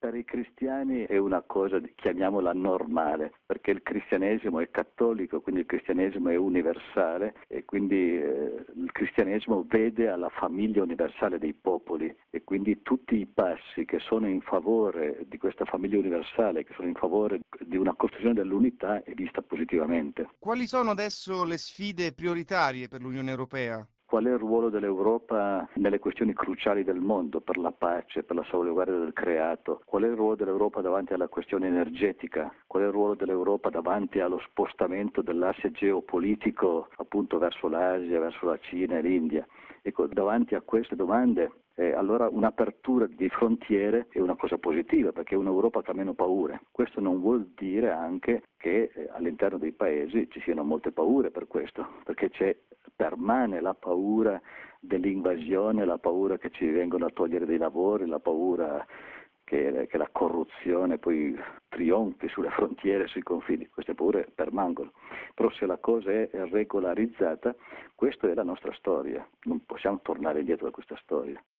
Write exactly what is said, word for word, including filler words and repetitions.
Per i cristiani è una cosa, chiamiamola normale, perché il cristianesimo è cattolico, quindi il cristianesimo è universale e quindi eh, il cristianesimo vede alla famiglia universale dei popoli e quindi tutti i passi che sono in favore di questa famiglia universale, che sono in favore di una costruzione dell'unità, è vista positivamente. Quali sono adesso le sfide prioritarie per l'Unione Europea? Qual è il ruolo dell'Europa nelle questioni cruciali del mondo, per la pace, per la salvaguardia del creato? Qual è il ruolo dell'Europa davanti alla questione energetica? Qual è il ruolo dell'Europa davanti allo spostamento dell'asse geopolitico appunto verso l'Asia, verso la Cina e l'India? Ecco, davanti a queste domande eh, allora un'apertura di frontiere è una cosa positiva perché è un'Europa che ha meno paure. Questo non vuol dire anche che eh, all'interno dei paesi ci siano molte paure per questo, perché c'è permane la paura dell'invasione, la paura che ci vengono a togliere dei lavori, la paura che, che la corruzione poi trionfi sulle frontiere, sui confini. Queste paure permangono. Però se la cosa è regolarizzata, questa è la nostra storia, non possiamo tornare indietro da questa storia.